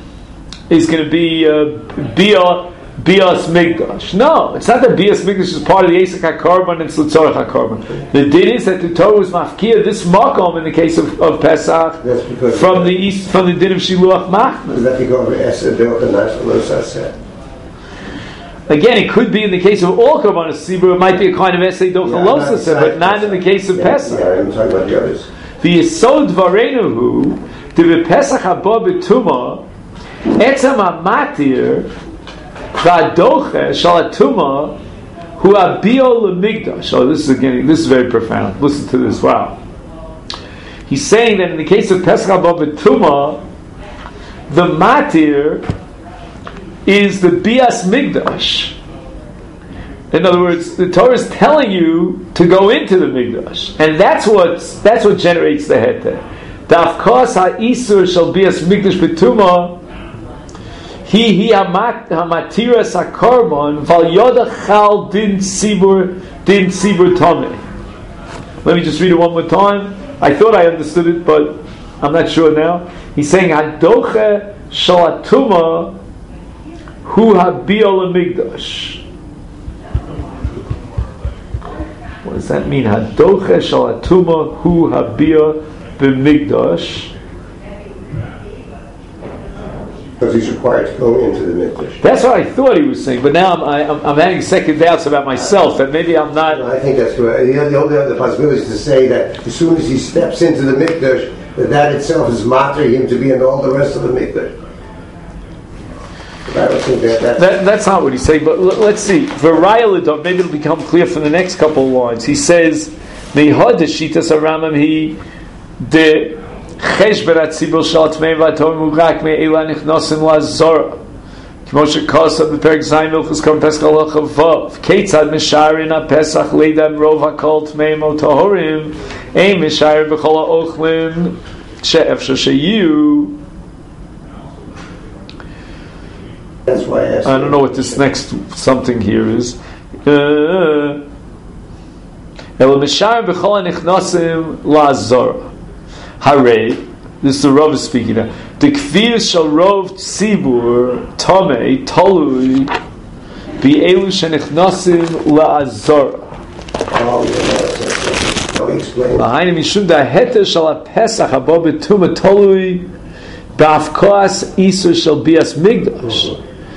bias migdash. No, it's not that bias migdash is part of the Esek HaKarban and Tzorech HaKarban. The din is that the Torah was mafkia this makom in the case of Pesach from the din of Shiluach Machna. Is that because of Again, it could be in the case of all Karbanos Tzibur, it might be a kind of essay dochalosis, but not in the case of Pesach. I'm talking about the others. The Yesod Dvareinu the Pesach Haba B'Tuma, Etzam HaMatir, V'Adoche Shalatuma, Hu Abio L'Migdash. Oh, this is very profound. Listen to this. Wow. He's saying that in the case of Pesach Haba B'Tuma, the Matir is the Bias Migdash. In other words, the Torah is telling you to go into the Migdash, and that's what generates the heter. Dafkos ha'isur shall Bias Migdash B'Tuma hi hamatiras hakarban val yoda chal din tzibur tameh. Let me just read it one more time. I thought I understood it, but I'm not sure now. He's saying hadoche shalatuma hu habiol amigdash. What does that mean? Hadoche shalatuma hu habia b'migdash. Because he's required to go into the mikdash. That's what I thought he was saying, but now I'm having second doubts about myself that maybe I'm not. No, I think that's correct. The only other possibility is to say that as soon as he steps into the mikdash, that itself is matter him to be in all the rest of the mikdash. I don't think that's not what he's saying, but let's see. Maybe it'll become clear from the next couple of lines. He says, Mehod the shitas Aramam he the chesh berat tzibur shal tmei v'atom mugrak me'ela nichnosim lazora. Moshe Kosa b'perek Zayin Milchus Korban Pesach Halacha Vav. Keitzad misharin ha-Pesach leidam rov hakol tmei motohorim ein misharin b'chol ha'ochlim she'efshar sheyu. That's why I asked. I don't know what this next something here is. Elo misharin b'chol ha'nichnosim lazora. Hare, this is the Rav speaking now. The kfir shall rov tzibur tomei tolui be'elu shenichnasim la'azora. Oh, yeah. I'll explain. L'hainu mishum da'heter shal ha'pesach habo b'tuma tolui ba'afkoas isur shal bias migdash.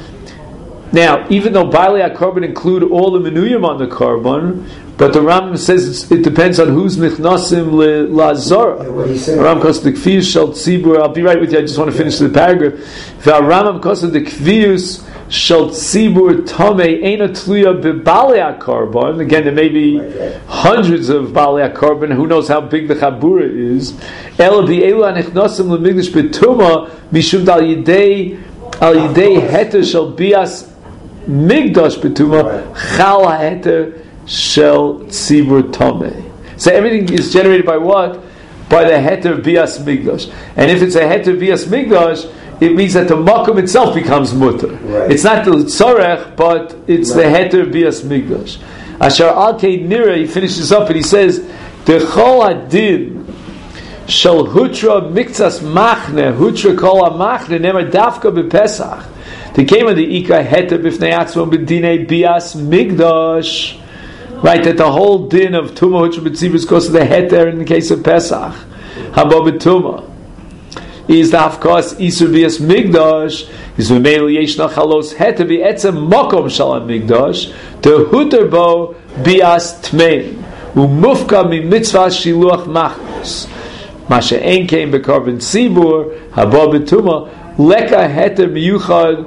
Now, even though Baalei HaKorban include all the menuyim on the korban, but the Rambam says it depends on who's nichnasim la'azora. The Rambam calls the kfir shel tzibur. I'll be right with you. I just want to finish the paragraph. The Rambam calls the kfir shel tzibur tomei eina tluya beBaalei HaKorban. Again, there may be hundreds of Baalei HaKorban. Who knows how big the chabura is? Ela bi'elu hanichnasim lemigdash betuma mishum dal yidei heter shel bias migdash betuma chal heter shel tzibur tomei. So everything is generated by what? By the heter bias migdash. And if it's a heter bias migdash, it means that the makom itself becomes mutter. Right. It's not the tzorech, but it's the heter bias migdash. Asher al kei nira, he finishes up and he says, Dechol adin shel hutra miktsas machne, hutra kol ha-machne, nemer dafka b'pesach. They came on the Ika heter b'fnei atzmon b'dinei bias migdash. Right, that the whole din of Tumah Hutra B'tzibur is because of the heter in the case of Pesach. Habo B'tumah is the Hafkas Isur Bias Migdash is V'meil Yeshna Chalos heter B'etzem Mokom Shal Migdash to Huter Bo Bias Tmein U'mufka Mitzvah Shiluach Machnos Masha Ein Kein B'Korban Tzibur Habo B'tumah Leka heter Miyuchad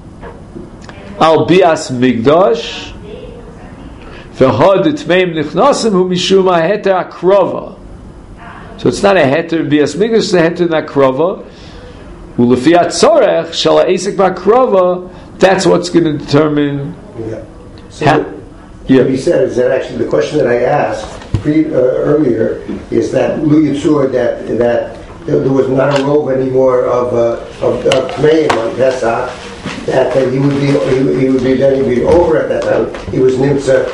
Al Bias Migdash. So it's not a heter bias migdash, it's a heter nakrova. Ulefiat tzorech shal ha'esek ba'krova. That's what's going to determine. Yeah. So what he said is that actually the question that I asked earlier is that Lu Yitzur that there was not a rove anymore of Tmeim on Pesach. That he would be over at that time. He was nimtza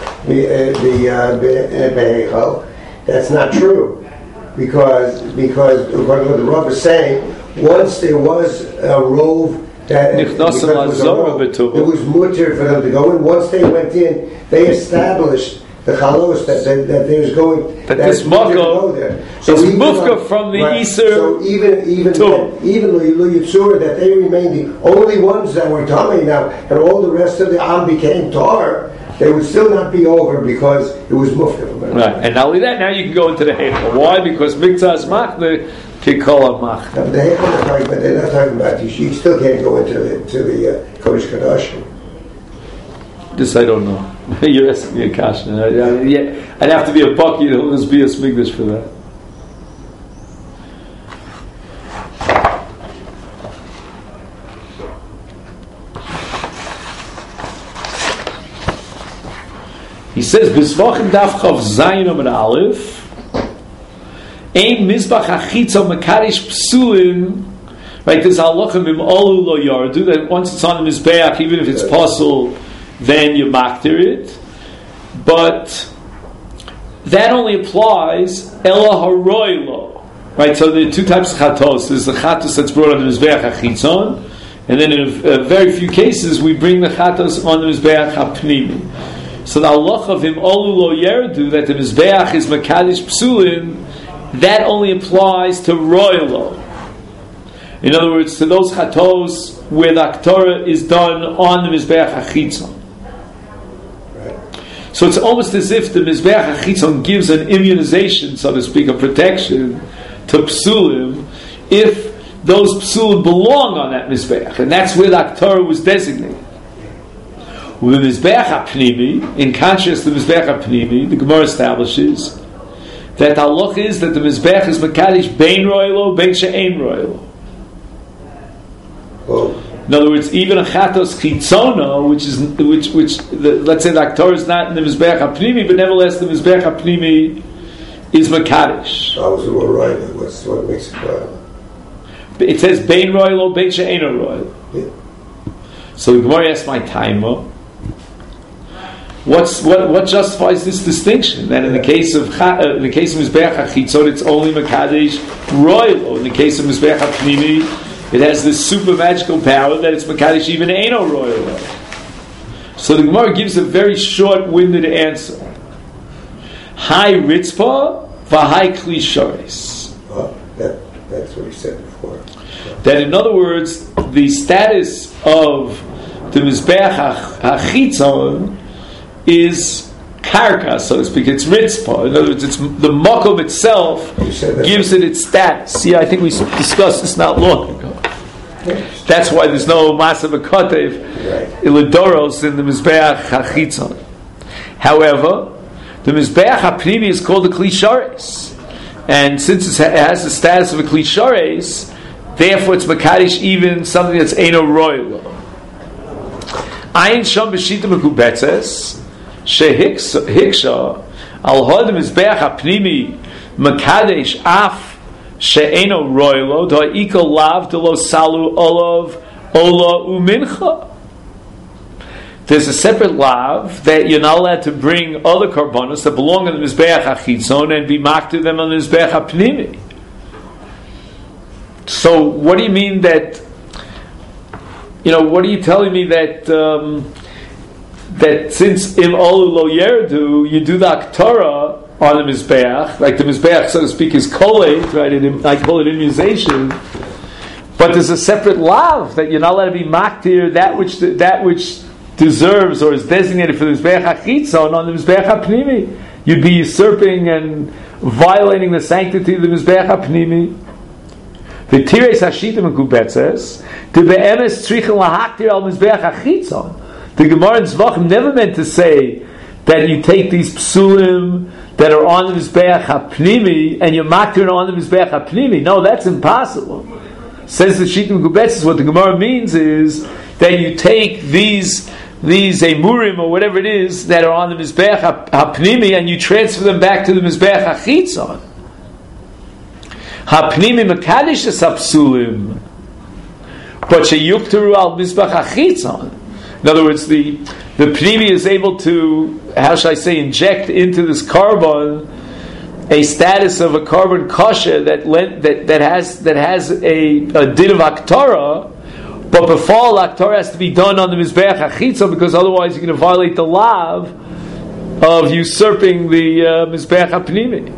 beheichal. That's not true, because according to what the Rav is saying, once there was a rove that it was mutter for them to go in. Once they went in, they established the chalos that there's going. But this moko is mufka from the Easter. So even Lu Yitzur, that they remained the only ones that were tummy now, and all the rest of the Am became tar. They would still not be over because it was mufka from them. Right, and not only that, now you can go into the heichal. Why? Because mikzas machne kikol mach. The heichal they're not talking about. You still can't go into the Kodesh Kadashim. This I don't know. You're asking me a question. I'd have to be a bucky to always be a smigdash for that. He says, "B'svachim daf chav zayin amid aleph, ein mizbach achitza makarish psulin." Right, there's halachim im olu lo yardu that once it's on the mizbeach, even if it's possible, then you maktir it. But that only applies ela haroilo. Right, so there are two types of chatos. There's the chatos that's brought on the mizbeach achitzon, and then in a very few cases we bring the chatos on the mizbeach hapnimi. So the halacha of him olu lo yerdu, that the mizbeach is makadish psulin, that only applies to roilo. In other words, to those chatos where the aktorah is done on the mizbeach achitzon. So it's almost as if the mizbeach achitzon gives an immunization, so to speak, a protection to psulim, if those psulim belong on that mizbeach, and that's where the aktorah was designated. With the mizbeach hapnimi, in contrast to the mizbeach hapnimi, the Gemara establishes that the halach is that the Mizbech is Mekadesh Bein Roilo, Bein She'ein Roilo. In other words, even a Chatos Chitzona, which let's say the Aktor is not in the Mizbech HaPnimi, but nevertheless the Mizbech HaPnimi is Mekadesh. I was right. That's what makes it right. It says Bein Roilo, Bein She'ein Roilo. Yeah. So the Gemara asks my timer, what justifies this distinction? That in the case of Mizbeach HaChitzon, it's only Mekadesh Roilo. In the case of Mizbeach HaPnimi, it has this super magical power that it's Mekadesh even Eino Roilo. So the Gemara gives a very short-winded answer. Hai Ritzpah, V'hai Kli Sharis. That's what he said before. That in other words, the status of the Mizbeach HaChitzon is karka, so to speak. It's ritzpah. In other words, it's the makom itself gives it its status. Yeah, I think we discussed this not long ago. That's why there's no masa v'katev ilidoros in the Mizbeach HaChitzon. However, the Mizbeach HaPnimi is called a Kli Sharis, and since it has the status of a Kli Sharis, therefore it's Mekadesh even something that's Eino Roilo. Ayin Sham B'Shita Mekubetzes Shehiksha Al Hodim Mizbeach HaPnimi Mekadesh Af She'eno Roilo Da'iko Lav Delo Salu Olav Ola Umincha. There's a separate lav that you're not allowed to bring other karbonos that belong in the Mizbeach HaChitzon and be makted them on the Mizbeach HaPnimi. So what do you mean that? What are you telling me that that since im olu lo yerdu, you do the aktorah on the mizbeach, like the mizbeach, so to speak, is kolate, right? I call it immunization. But there's a separate lav that you're not allowed to be maktir that which deserves or is designated for the mizbeach hachitzon on the mizbeach hapnimi. You'd be usurping and violating the sanctity of the mizbeach hapnimi. The Tires Hashita Mekubetzes, the Be'emes Tzrichen Lahaktir al Mizbeach HaChitzon. The Gemara in Zvachim never meant to say that you take these psulim that are on the Mizbeach HaPnimi and you maktir on the Mizbeach HaPnimi. No, that's impossible. Says the Hashita Mekubetzes, what the Gemara means is that you take these emurim or whatever it is that are on the Mizbeach HaPnimi and you transfer them back to the Mizbeach HaChitzon. Hapnimi mekadesh es hapsulim, but sheyukteru al mizbach hachitzon. In other words, the pnimi is able to, how shall I say, inject into this carbon a status of a carbon kosher that has a din of aktorah, but before aktorah has to be done on the mizbeach hachitzon because otherwise you're going to violate the lav of usurping the mizbeach hapnimi.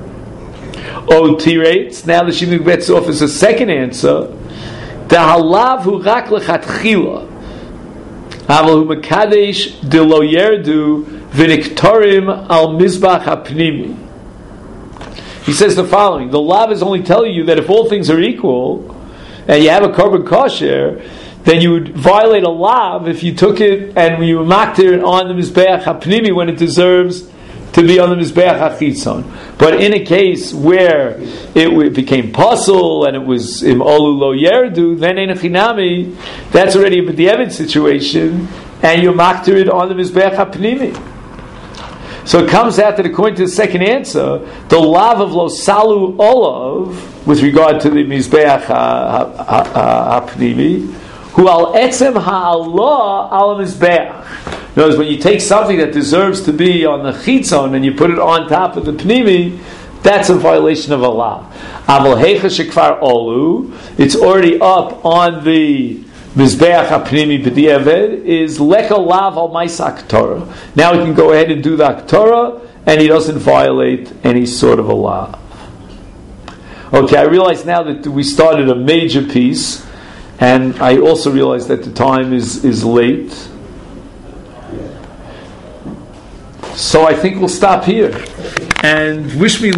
Tirates. Now the Shimon Betz offers a second answer. The halav hu rak lechatchila, aval hu mekadesh de lo yerdu v'niktorim al mizbach hapnimi. He says the following: the lav is only telling you that if all things are equal and you have a carbon kosher, then you would violate a lav if you took it and you maktir it on the mizbeach hapnimi when it deserves to be on the Mizbeach HaChitzon. But in a case where it became puzzle and it was im olu lo yerdu, then in a chinami, that's already a b'diavad situation, and you maktir it on the Mizbeach HaPnimi. So it comes out that according to the second answer, the lav of lo salu olav, with regard to the Mizbeach HaPnimi, who al etzem ha'allah al Mizbeach. In other words, when you take something that deserves to be on the chitzon and you put it on top of the pnimi, that's a violation of Allah. Aval heicha shekvar olu, it's already up on the mizbeach hapnimi b'diavad, is leka lav al maisak Torah. Now he can go ahead and do the Torah, and he doesn't violate any sort of a law. Okay, I realize now that we started a major piece, and I also realize that the time is late. So I think we'll stop here and wish me